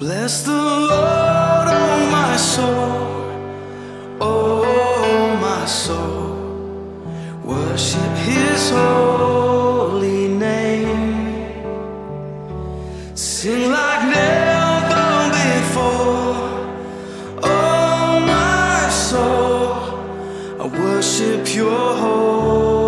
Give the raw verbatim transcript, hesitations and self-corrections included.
Bless the Lord, oh my soul, oh my soul. Worship His holy name. Sing like never before, oh my soul. I worship Your holy name.